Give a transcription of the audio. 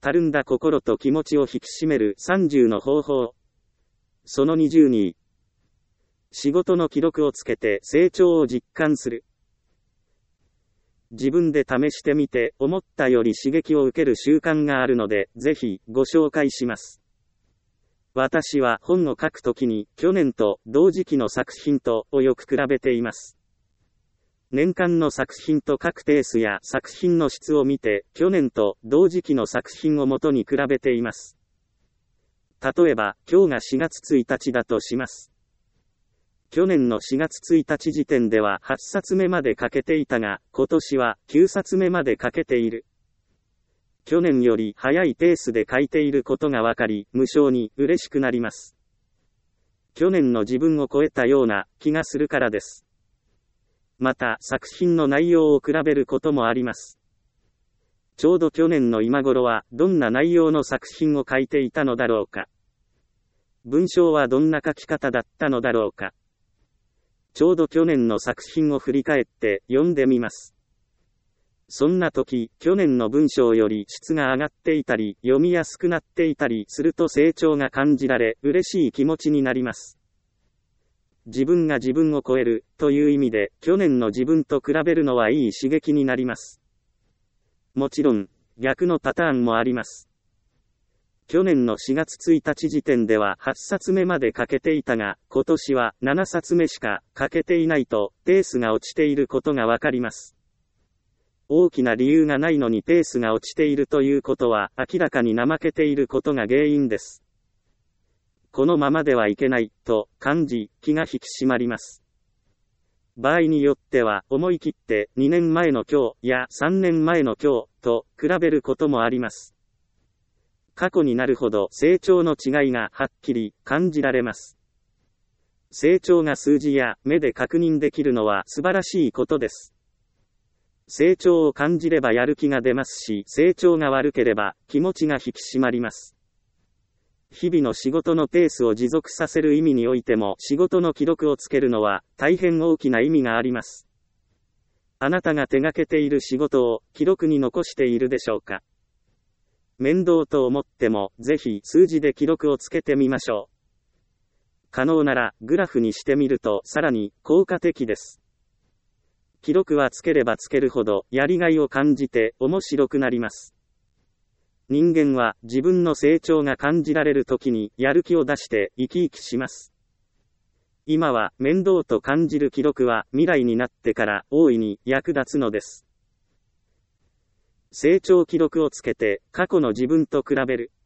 たるんだ心と気持ちを引き締める30の方法。その22。仕事の記録をつけて成長を実感する。自分で試してみて思ったより刺激を受ける習慣があるので、ぜひご紹介します。私は本を書くときに去年と同時期の作品とをよく比べています。年間の作品と書くペースや作品の質を見て、去年と同時期の作品をもとに比べています。例えば、今日が4月1日だとします。去年の4月1日時点では8冊目まで書けていたが、今年は9冊目まで書けている。去年より早いペースで書いていることがわかり、無性に嬉しくなります。去年の自分を超えたような気がするからです。また、作品の内容を比べることもあります。ちょうど去年の今頃はどんな内容の作品を書いていたのだろうか。文章はどんな書き方だったのだろうか。ちょうど去年の作品を振り返って読んでみます。そんな時、去年の文章より質が上がっていたり、読みやすくなっていたりすると成長が感じられ、嬉しい気持ちになります。自分が自分を超えるという意味で、去年の自分と比べるのはいい刺激になります。もちろん、逆のパターンもあります。去年の4月1日時点では8冊目まで書けていたが、今年は7冊目しか書けていないと、ペースが落ちていることがわかります。大きな理由がないのにペースが落ちているということは、明らかに怠けていることが原因です。このままではいけない、と感じ、気が引き締まります。場合によっては、思い切って2年前の今日や3年前の今日と比べることもあります。過去になるほど成長の違いがはっきり感じられます。成長が数字や目で確認できるのは素晴らしいことです。成長を感じればやる気が出ますし、成長が悪ければ気持ちが引き締まります。日々の仕事のペースを持続させる意味においても、仕事の記録をつけるのは大変大きな意味があります。あなたが手がけている仕事を記録に残しているでしょうか。面倒と思っても、ぜひ数字で記録をつけてみましょう。可能ならグラフにしてみるとさらに効果的です。記録はつければつけるほどやりがいを感じて面白くなります。人間は自分の成長が感じられるときにやる気を出して生き生きします。今は面倒と感じる記録は未来になってから大いに役立つのです。成長記録をつけて過去の自分と比べる。